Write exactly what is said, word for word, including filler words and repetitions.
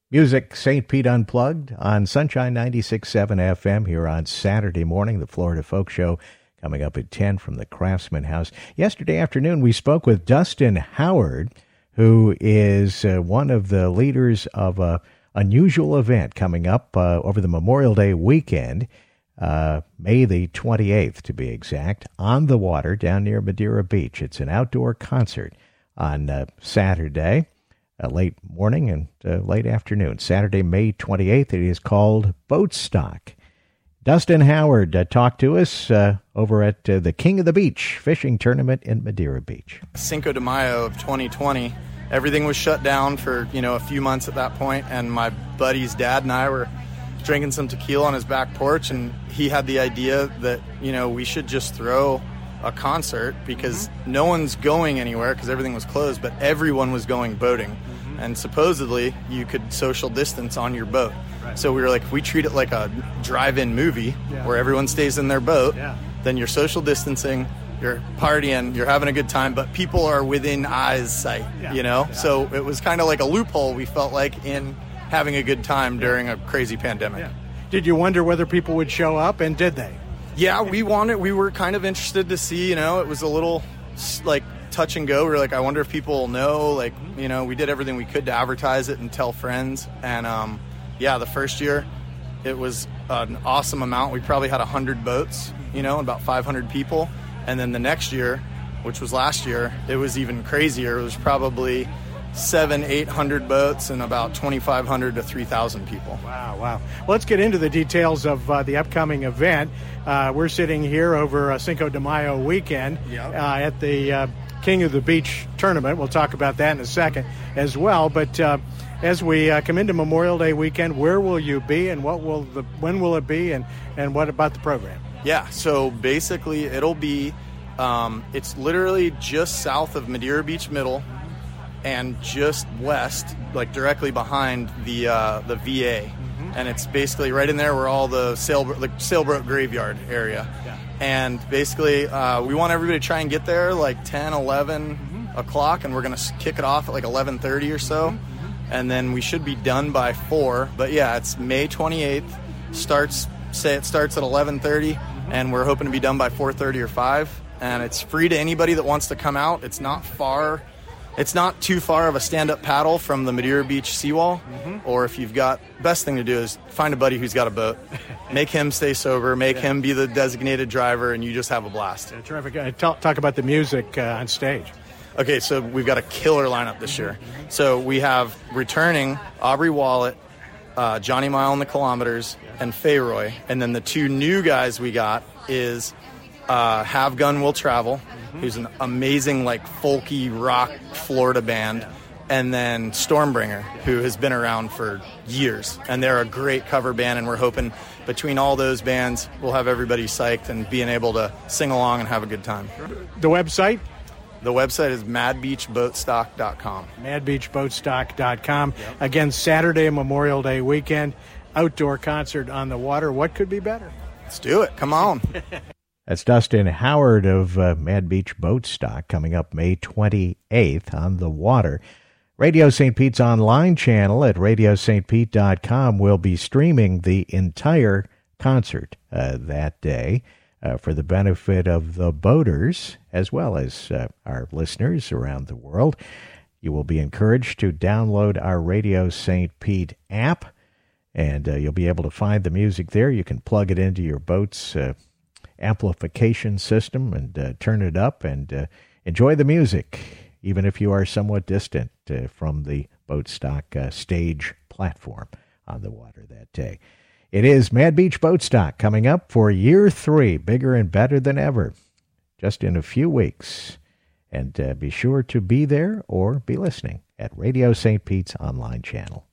Music, Saint Pete Unplugged on Sunshine ninety-six point seven F M here on Saturday morning, the Florida Folk Show coming up at ten from the Craftsman House. Yesterday afternoon, we spoke with Dustin Howard, who is uh, one of the leaders of a unusual event coming up uh, over the Memorial Day weekend, uh, May the twenty-eighth to be exact, on the water down near Madeira Beach. It's an outdoor concert on uh, Saturday. Uh, late morning and uh, late afternoon. Saturday, May twenty-eighth. It is called Boat Stock. Dustin Howard uh, talked to us uh, over at uh, the King of the Beach fishing tournament in Madeira Beach. Cinco de Mayo of twenty twenty, everything was shut down for, you know, a few months at that point, and my buddy's dad and I were drinking some tequila on his back porch, and he had the idea that, you know, we should just throw a concert because mm-hmm. no one's going anywhere because everything was closed, but everyone was going boating. Mm-hmm. And supposedly you could social distance on your boat. Right. So we were like, if we treat it like a drive-in movie yeah. where everyone stays in their boat, yeah. then you're social distancing, you're partying, you're having a good time, but people are within eyes sight, yeah. you know? Yeah. So it was kind of like a loophole, we felt like, in having a good time yeah. during a crazy pandemic. Yeah. Did you wonder whether people would show up, and did they? Yeah, we wanted, we were kind of interested to see, you know, it was a little, like, touch and go. We were like, I wonder if people know, like, you know, we did everything we could to advertise it and tell friends. And, um, yeah, the first year, it was an awesome amount. We probably had one hundred boats, you know, about five hundred people. And then the next year, which was last year, it was even crazier. It was probably seven, eight hundred boats and about twenty-five hundred to three thousand people. Wow, wow. Well, let's get into the details of uh, the upcoming event. Uh, we're sitting here over uh, Cinco de Mayo weekend yep. uh, at the uh, King of the Beach tournament. We'll talk about that in a second as well. But uh, as we uh, come into Memorial Day weekend, where will you be, and what will the when will it be, and, and what about the program? Yeah, so basically it'll be, um, it's literally just south of Madeira Beach Middle, and just west, like directly behind the uh, the V A, mm-hmm. and it's basically right in there where all the sail the sailboat graveyard area, yeah. and basically uh, we want everybody to try and get there like ten, eleven mm-hmm. o'clock, and we're gonna kick it off at like eleven thirty or so, mm-hmm. and then we should be done by four. But yeah, it's May twenty-eighth. Starts say it starts at eleven thirty, mm-hmm. and we're hoping to be done by four thirty or five. And it's free to anybody that wants to come out. It's not far. It's not too far of a stand-up paddle from the Madeira Beach seawall, mm-hmm. or if you've got, best thing to do is find a buddy who's got a boat, make him stay sober, make yeah. him be the designated driver, and you just have a blast. Yeah, terrific. Uh, talk, talk about the music uh, on stage. Okay, so we've got a killer lineup this year. So we have returning Aubrey Wallet, uh, Johnny Mile and the Kilometers, and Fayroy, and then the two new guys we got is uh, Have Gun Will Travel, who's an amazing, like, folky rock Florida band, yeah. and then Stormbringer, who has been around for years, and they're a great cover band, and we're hoping between all those bands we'll have everybody psyched and being able to sing along and have a good time. The website? The website is mad beach boat stock dot com. mad beach boat stock dot com. Yep. Again, Saturday, Memorial Day weekend, outdoor concert on the water. What could be better? Let's do it. Come on. That's Dustin Howard of uh, Mad Beach Boat Stock coming up May twenty-eighth on the water. Radio Saint Pete's online channel at radio st pete dot com will be streaming the entire concert uh, that day uh, for the benefit of the boaters as well as uh, our listeners around the world. You will be encouraged to download our Radio Saint Pete app, and uh, you'll be able to find the music there. You can plug it into your boat's uh, amplification system and uh, turn it up and uh, enjoy the music, even if you are somewhat distant uh, from the boat stock uh, stage platform on the water that day. It is Mad Beach Boat Stock coming up for year three, bigger and better than ever, just in a few weeks. And uh, be sure to be there or be listening at Radio Saint Pete's online channel.